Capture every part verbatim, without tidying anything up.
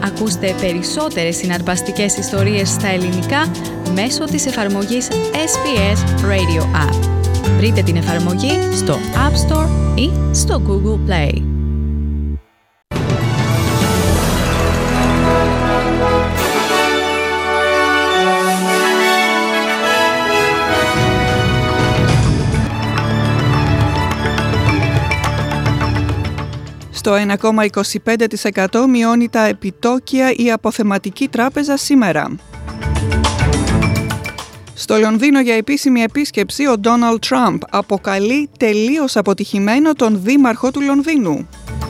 Ακούστε περισσότερες συναρπαστικές ιστορίες στα ελληνικά μέσω της εφαρμογής ες μπι ες Radio App. Βρείτε την εφαρμογή στο App Store ή στο Google Play. Στο ένα κόμμα είκοσι πέντε τοις εκατό μειώνει τα επιτόκια η αποθεματική τράπεζα σήμερα. Στο Λονδίνο για επίσημη επίσκεψη ο Ντόναλντ Τραμπ αποκαλεί τελείως αποτυχημένο τον δήμαρχο του Λονδίνου.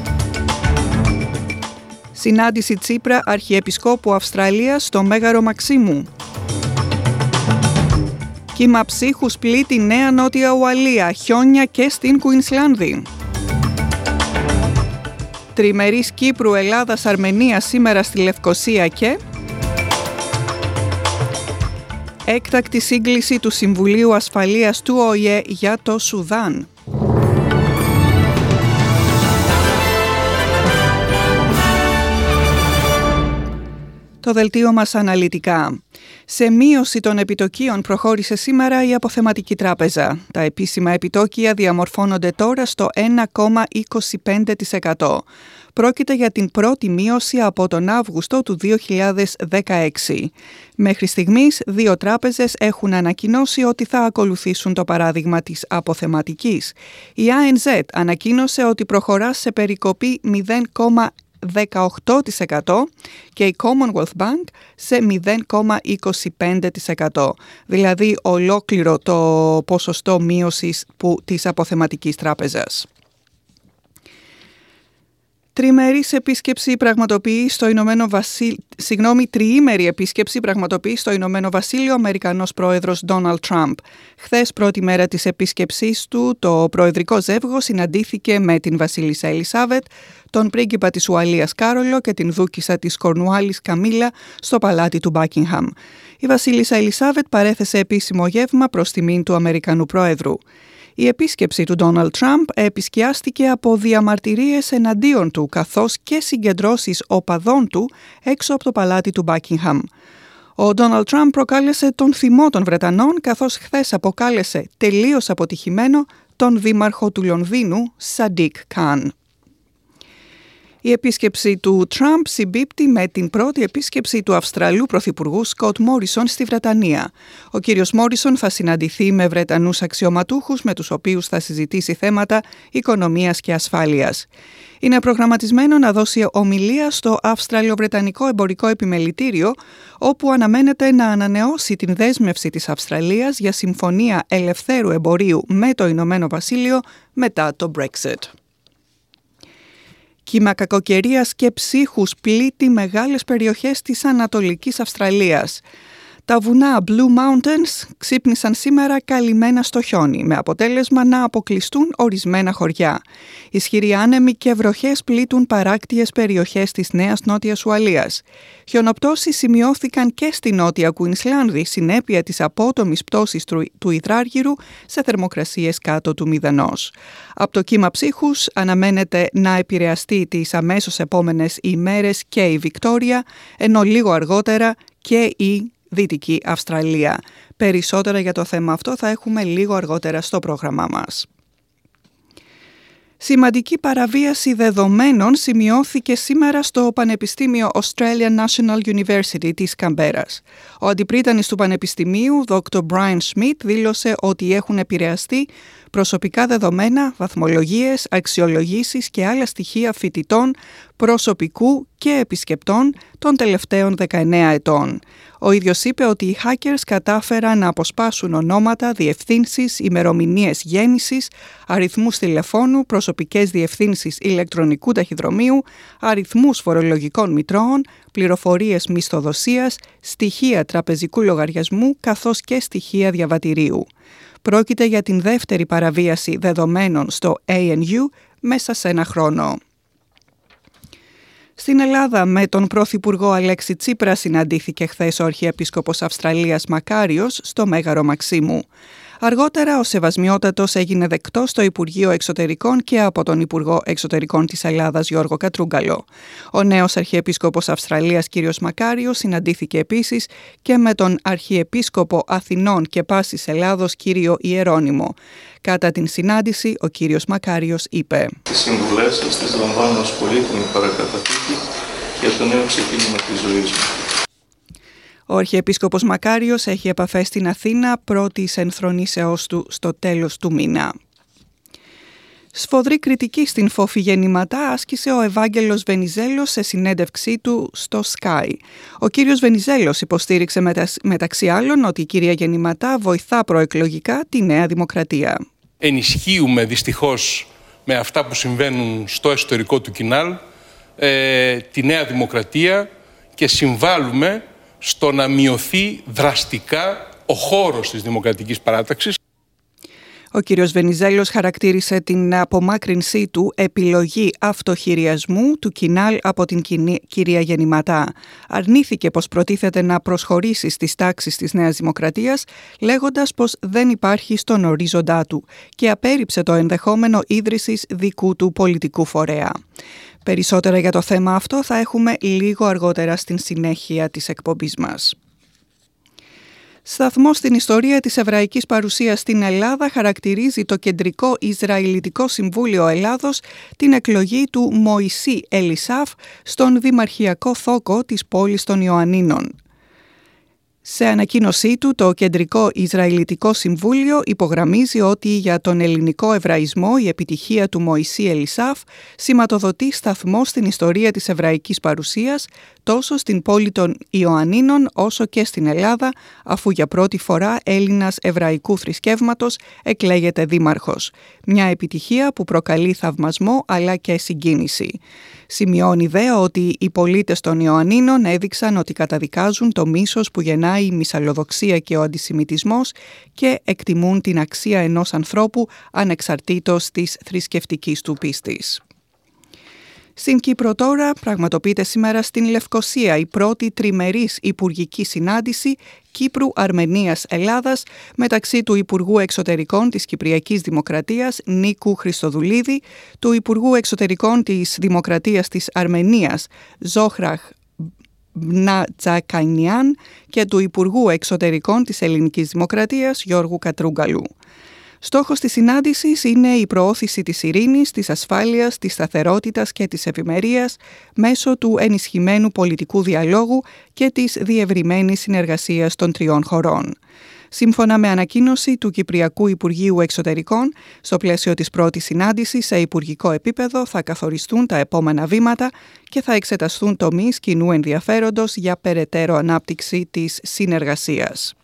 Συνάντηση Τσίπρα Αρχιεπισκόπου Αυστραλίας στο Μέγαρο Μαξίμου. Κύμα ψύχους πλήττει Νέα Νότια Ουαλία, χιόνια και στην Κουινσλάνδη. Τριμερής Κύπρου, Ελλάδας, Αρμενίας σήμερα στη Λευκοσία και έκτακτη σύγκληση του Συμβουλίου Ασφαλείας του Ο Η Ε για το Σουδάν. Το δελτίο μας αναλυτικά. Σε μείωση των επιτοκίων προχώρησε σήμερα η Αποθεματική Τράπεζα. Τα επίσημα επιτόκια διαμορφώνονται τώρα στο ένα κόμμα είκοσι πέντε τοις εκατό. Πρόκειται για την πρώτη μείωση από τον Αύγουστο του δύο χιλιάδες δεκαέξι. Μέχρι στιγμής, δύο τράπεζες έχουν ανακοινώσει ότι θα ακολουθήσουν το παράδειγμα της αποθεματικής. Η Α Εν Ζετ ανακοίνωσε ότι προχωρά σε περικοπή μηδέν κόμμα δεκαοκτώ τοις εκατό και η Commonwealth Bank σε μηδέν κόμμα είκοσι πέντε τοις εκατό, δηλαδή ολόκληρο το ποσοστό μείωσης που, της αποθεματικής τράπεζας. Τριμερής επίσκεψη πραγματοποιεί στο Ηνωμένο Βασίλειο, συγγνώμη, τριήμερη επίσκεψη πραγματοποιεί στο Ηνωμένο Βασίλειο ο Αμερικανός πρόεδρος Ντόναλντ Τραμπ. Χθες, πρώτη μέρα της επίσκεψής του, το προεδρικό ζεύγος συναντήθηκε με την βασίλισσα Ελισάβετ, τον πρίγκιπα της Ουαλίας Κάρολο και την δούκισσα της Κορνουάλης Καμίλα στο παλάτι του Μπάκιγχαμ. Η βασίλισσα Ελισάβετ παρέθεσε επίσημο γεύμα προς τιμήν του Αμερικανού πρόεδρου. Η επίσκεψη του Ντόναλντ Τραμπ επισκιάστηκε από διαμαρτυρίες εναντίον του, καθώς και συγκεντρώσεις οπαδών του έξω από το παλάτι του Μπάκιγχαμ. Ο Ντόναλντ Τραμπ προκάλεσε τον θυμό των Βρετανών, καθώς χθες αποκάλεσε τελείως αποτυχημένο τον δήμαρχο του Λονδίνου, Σαντίκ Καν. Η επίσκεψη του Τραμπ συμπίπτει με την πρώτη επίσκεψη του Αυστραλού Πρωθυπουργού Σκοτ Μόρισον στη Βρετανία. Ο κύριος Μόρισον θα συναντηθεί με Βρετανούς αξιωματούχους με τους οποίους θα συζητήσει θέματα οικονομίας και ασφάλειας. Είναι προγραμματισμένο να δώσει ομιλία στο Αυστραλιοβρετανικό Εμπορικό Επιμελητήριο, όπου αναμένεται να ανανεώσει την δέσμευση της Αυστραλίας για συμφωνία ελευθέρου εμπορίου με το Ηνωμένο Βασίλειο μετά το Brexit. Κύμα κακοκαιρίας και ψύχους πλήττει μεγάλες περιοχές της Ανατολικής Αυστραλίας. Τα βουνά Blue Mountains ξύπνησαν σήμερα καλυμμένα στο χιόνι, με αποτέλεσμα να αποκλειστούν ορισμένα χωριά. Ισχυροί άνεμοι και βροχές πλήττουν παράκτιες περιοχές της Νέας Νότιας Ουαλίας. Χιονοπτώσεις σημειώθηκαν και στη Νότια Κουινσλάνδη, συνέπεια της απότομης πτώσης του υδράργυρου σε θερμοκρασίες κάτω του μηδενός. Από το κύμα ψύχους αναμένεται να επηρεαστεί τις αμέσως επόμενες ημέρες και η Βικτόρια, ενώ λίγο αργότερα και η Δυτική Αυστραλία. Περισσότερα για το θέμα αυτό θα έχουμε λίγο αργότερα στο πρόγραμμά μας. Σημαντική παραβίαση δεδομένων σημειώθηκε σήμερα στο Πανεπιστήμιο Australian National University της Καμπέρας. Ο αντιπρίτανης του Πανεπιστημίου, δόκτωρ Brian Schmidt, δήλωσε ότι έχουν επηρεαστεί προσωπικά δεδομένα, βαθμολογίες, αξιολογήσεις και άλλα στοιχεία φοιτητών, προσωπικού και επισκεπτών των τελευταίων δεκαεννέα ετών. Ο ίδιος είπε ότι οι hackers κατάφεραν να αποσπάσουν ονόματα, διευθύνσεις, ημερομηνίες γέννησης, αριθμούς τηλεφώνου, προσωπικές διευθύνσεις ηλεκτρονικού ταχυδρομείου, αριθμούς φορολογικών μητρώων, πληροφορίες μισθοδοσίας, στοιχεία τραπεζικού λογαριασμού καθώς και στοιχεία διαβατηρίου. Πρόκειται για την δεύτερη παραβίαση δεδομένων στο έι εν γιου μέσα σε ένα χρόνο. Στην Ελλάδα, με τον Πρωθυπουργό Αλέξη Τσίπρα συναντήθηκε χθες ο Αρχιεπίσκοπος Αυστραλίας Μακάριος στο Μέγαρο Μαξίμου. Αργότερα ο Σεβασμιότατος έγινε δεκτός στο Υπουργείο Εξωτερικών και από τον Υπουργό Εξωτερικών της Ελλάδας Γιώργο Κατρούγκαλο. Ο νέος Αρχιεπίσκοπος Αυστραλίας κ. Μακάριος συναντήθηκε επίσης και με τον Αρχιεπίσκοπο Αθηνών και Πάσης Ελλάδος κ. Ιερώνυμο. Κατά την συνάντηση, ο κύριος Μακάριος είπε: «Τις συμβουλές σας τις λαμβάνω ως πολύτιμη παρακαταθήκη για το νέο ξεκίνημα της ζωής μου». Ο Αρχιεπίσκοπος Μακάριος έχει επαφές στην Αθήνα πρώτης ενθρονήσεώς του στο τέλος του μήνα. Σφοδρή κριτική στην Φόφη Γεννηματά άσκησε ο Ευάγγελος Βενιζέλος σε συνέντευξή του στο Sky. Ο κύριος Βενιζέλος υποστήριξε μεταξύ άλλων ότι η κυρία Γεννηματά βοηθά προεκλογικά τη Νέα Δημοκρατία. Ενισχύουμε δυστυχώς με αυτά που συμβαίνουν στο εσωτερικό του Κινάλ ε, τη Νέα Δημοκρατία και συμβάλλουμε στο να μειωθεί δραστικά ο χώρος της Δημοκρατικής Παράταξης. Ο κύριος Βενιζέλος χαρακτήρισε την απομάκρυνσή του επιλογή αυτοχειριασμού του Κινάλ από την κυρία Γεννηματά. Αρνήθηκε πως προτίθεται να προσχωρήσει στις τάξεις της Νέας Δημοκρατίας, λέγοντας πως δεν υπάρχει στον ορίζοντά του και απέρριψε το ενδεχόμενο ίδρυσης δικού του πολιτικού φορέα. Περισσότερα για το θέμα αυτό θα έχουμε λίγο αργότερα στην συνέχεια της εκπομπής μας. Σταθμό στην ιστορία της εβραϊκής παρουσίας στην Ελλάδα χαρακτηρίζει το Κεντρικό Ισραηλιτικό Συμβούλιο Ελλάδος την εκλογή του Μωυσή Ελισάφ στον Δημαρχιακό Θόκο της πόλης των Ιωαννίνων. Σε ανακοίνωσή του, το Κεντρικό Ισραηλιτικό Συμβούλιο υπογραμμίζει ότι για τον ελληνικό εβραϊσμό η επιτυχία του Μωυσή Ελισάφ σηματοδοτεί σταθμό στην ιστορία της εβραϊκής παρουσίας τόσο στην πόλη των Ιωαννίνων όσο και στην Ελλάδα, αφού για πρώτη φορά Έλληνας εβραϊκού θρησκεύματος εκλέγεται δήμαρχος. Μια επιτυχία που προκαλεί θαυμασμό αλλά και συγκίνηση. Σημειώνει δε ότι οι πολίτες των Ιωαννίνων έδειξαν ότι καταδικάζουν το μίσος που γεννάει η μυσαλλοδοξία και ο αντισημιτισμός και εκτιμούν την αξία ενός ανθρώπου ανεξαρτήτως της θρησκευτικής του πίστης. Στην Κύπρο τώρα πραγματοποιείται σήμερα στην Λευκοσία η πρώτη τριμερής υπουργική συνάντηση Κύπρου, Αρμενίας, Ελλάδας μεταξύ του Υπουργού Εξωτερικών της Κυπριακής Δημοκρατίας Νίκου Χριστοδουλίδη, του Υπουργού Εξωτερικών της Δημοκρατίας της Αρμενίας Ζόχραχ Μπνατζακανιάν και του Υπουργού Εξωτερικών της Ελληνικής Δημοκρατίας Γιώργου Κατρούγκαλου. Στόχος της συνάντησης είναι η προώθηση της ειρήνης, της ασφάλειας, της σταθερότητας και της ευημερίας μέσω του ενισχυμένου πολιτικού διαλόγου και της διευρυμένης συνεργασίας των τριών χωρών. Σύμφωνα με ανακοίνωση του Κυπριακού Υπουργείου Εξωτερικών, στο πλαίσιο της πρώτης συνάντησης σε υπουργικό επίπεδο θα καθοριστούν τα επόμενα βήματα και θα εξεταστούν τομείς κοινού ενδιαφέροντος για περαιτέρω ανάπτυξη της συνεργασίας.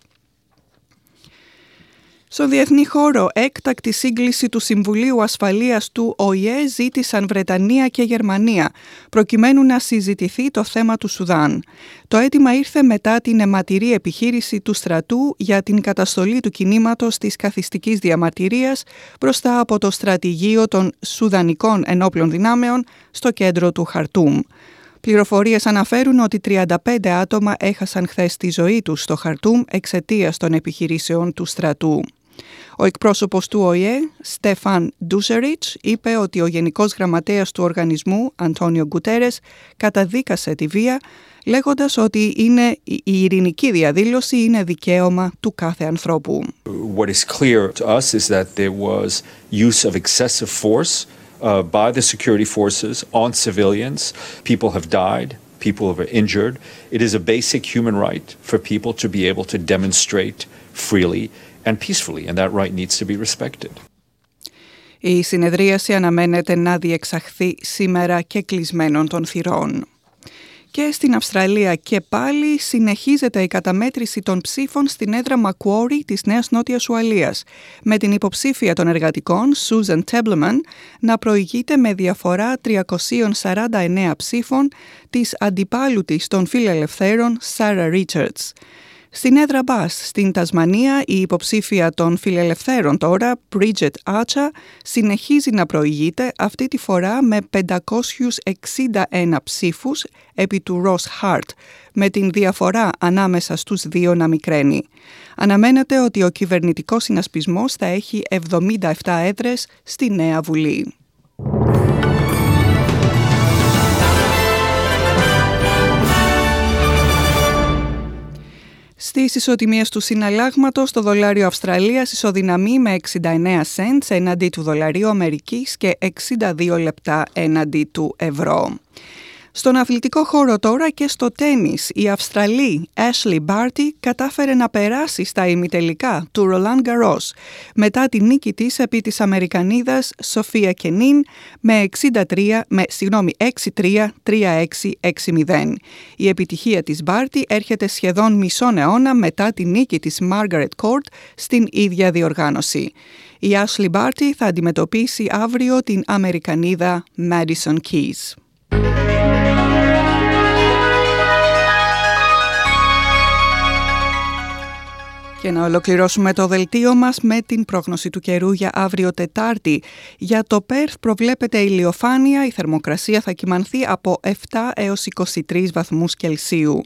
Στο διεθνή χώρο, έκτακτη σύγκληση του Συμβουλίου Ασφαλείας του Ο Η Ε ζήτησαν Βρετανία και Γερμανία, προκειμένου να συζητηθεί το θέμα του Σουδάν. Το αίτημα ήρθε μετά την αιματηρή επιχείρηση του στρατού για την καταστολή του κινήματος της καθιστικής διαμαρτυρίας μπροστά από το στρατηγείο των Σουδανικών Ενόπλων Δυνάμεων στο κέντρο του Χαρτούμ. Πληροφορίες αναφέρουν ότι τριάντα πέντε άτομα έχασαν χθες τη ζωή τους στο Χαρτούμ εξαιτίας των επιχειρήσεων του στρατού. Ο εκπρόσωπος του Ο Η Ε, Στέφαν Ντούσεριτς, είπε ότι ο Γενικός Γραμματέας του οργανισμού, Αντώνιο Γκουτέρες, καταδίκασε τη βία, λέγοντας ότι είναι, η ειρηνική διαδήλωση είναι δικαίωμα του κάθε ανθρώπου. What is clear to us is that there was use of excessive force uh, by the security forces on civilians. People have died. People have been injured. It is a basic human right for people to be able to demonstrate freely and peacefully, and that right needs to be respected. Η συνεδρίαση αναμένεται να διεξαχθεί σήμερα και κλεισμένων των θυρών. Και στην Αυστραλία και πάλι συνεχίζεται η καταμέτρηση των ψήφων στην έδρα Macquarie της Νέας Νότιας Ουαλίας, με την υποψήφια των εργατικών, Susan Tebleman, να προηγείται με διαφορά τριακόσια σαράντα εννέα ψήφων της αντιπάλου της των φιλελευθέρων, Sarah Richards. Στην έδρα Μπάς, στην Τασμανία, η υποψήφια των φιλελευθέρων τώρα, Bridget Acha, συνεχίζει να προηγείται, αυτή τη φορά με πεντακόσιους εξήντα ένα ψήφους επί του Ross Hart, με την διαφορά ανάμεσα στους δύο να μικραίνει. Αναμένεται ότι ο κυβερνητικός συνασπισμός θα έχει εβδομήντα επτά έδρες στη νέα Βουλή. Στις ισοτιμίες του συναλλάγματος, το δολάριο Αυστραλίας ισοδυναμεί με εξήντα εννέα σεντ έναντι του δολαρίου Αμερικής και εξήντα δύο λεπτά έναντι του ευρώ. Στον αθλητικό χώρο τώρα και στο τένις, η Αυστραλή Ashley Barty κατάφερε να περάσει στα ημιτελικά του Roland Garros μετά τη νίκη της επί της Αμερικανίδας Σοφία Κενίν με, εξήντα τρία, με συγγνώμη, έξι τρία, τρία έξι, έξι μηδέν. Η επιτυχία της Barty έρχεται σχεδόν μισόν αιώνα μετά τη νίκη της Margaret Court στην ίδια διοργάνωση. Η Ashley Barty θα αντιμετωπίσει αύριο την Αμερικανίδα Madison Keys. Και να ολοκληρώσουμε το δελτίο μας με την πρόγνωση του καιρού για αύριο Τετάρτη. Για το Πέρθ προβλέπεται ηλιοφάνεια, η θερμοκρασία θα κυμανθεί από επτά έως είκοσι τρεις βαθμούς Κελσίου.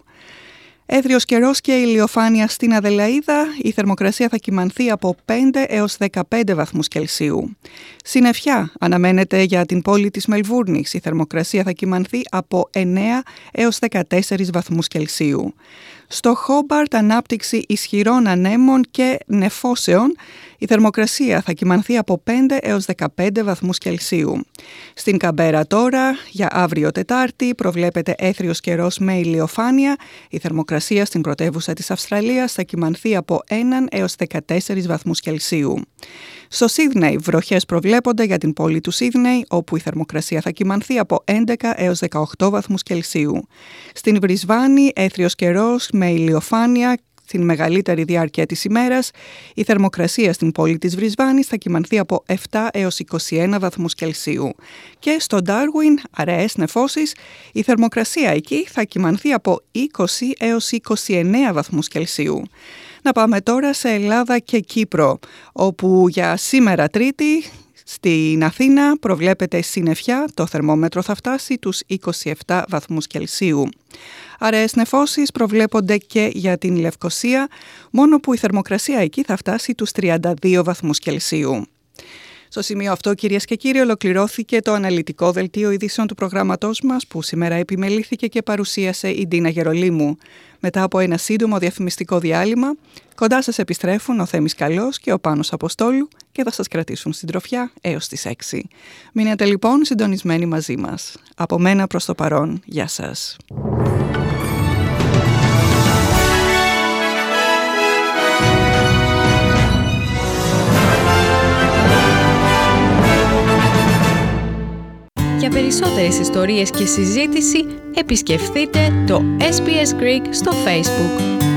Έθριος καιρός και ηλιοφάνεια στην Αδελαΐδα, η θερμοκρασία θα κυμανθεί από πέντε έως δεκαπέντε βαθμούς Κελσίου. Συννεφιά αναμένεται για την πόλη της Μελβούρνης, η θερμοκρασία θα κυμανθεί από εννέα έως δεκατέσσερις βαθμούς Κελσίου. Στο Χόμπαρτ ανάπτυξη ισχυρών ανέμων και νεφώσεων, η θερμοκρασία θα κυμανθεί από πέντε έως δεκαπέντε βαθμούς Κελσίου. Στην Καμπέρα τώρα, για αύριο Τετάρτη, προβλέπεται έθριος καιρός με ηλιοφάνεια. Η θερμοκρασία στην πρωτεύουσα της Αυστραλίας θα κυμανθεί από ένα έως δεκατέσσερις βαθμούς Κελσίου. Στο Σίδνεϊ, βροχές προβλέπονται για την πόλη του Σίδνεϊ, όπου η θερμοκρασία θα κυμανθεί από έντεκα έως δεκαοκτώ βαθμούς Κελσίου. Στην Βρισβάνη, έθριος καιρός με ηλιοφάνεια την μεγαλύτερη διάρκεια της ημέρας. Η θερμοκρασία στην πόλη της Βρισβάνης θα κυμανθεί από επτά έως είκοσι ένα βαθμούς Κελσίου. Και στο Ντάρουιν, αραιές νεφώσεις, η θερμοκρασία εκεί θα κυμανθεί από είκοσι έως είκοσι εννέα βαθμούς Κελσίου. Να πάμε τώρα σε Ελλάδα και Κύπρο, όπου για σήμερα Τρίτη στην Αθήνα προβλέπεται συννεφιά, το θερμόμετρο θα φτάσει τους είκοσι επτά βαθμούς Κελσίου. Αραιές νεφώσεις προβλέπονται και για την Λευκοσία, μόνο που η θερμοκρασία εκεί θα φτάσει τους τριάντα δύο βαθμούς Κελσίου. Στο σημείο αυτό, κυρίες και κύριοι, ολοκληρώθηκε το αναλυτικό δελτίο ειδήσεων του προγράμματός μας, που σήμερα επιμελήθηκε και παρουσίασε η Ντίνα Γερολίμου. Μετά από ένα σύντομο διαφημιστικό διάλειμμα, κοντά σας επιστρέφουν ο Θέμης Καλός και ο Πάνος Αποστόλου και θα σας κρατήσουν συντροφιά έως τις έξι. Μείνετε λοιπόν συντονισμένοι μαζί μας. Από μένα προς το παρόν, γεια σας. Για περισσότερες ιστορίες και συζήτηση, επισκεφθείτε το ες μπι ες Greek στο Facebook.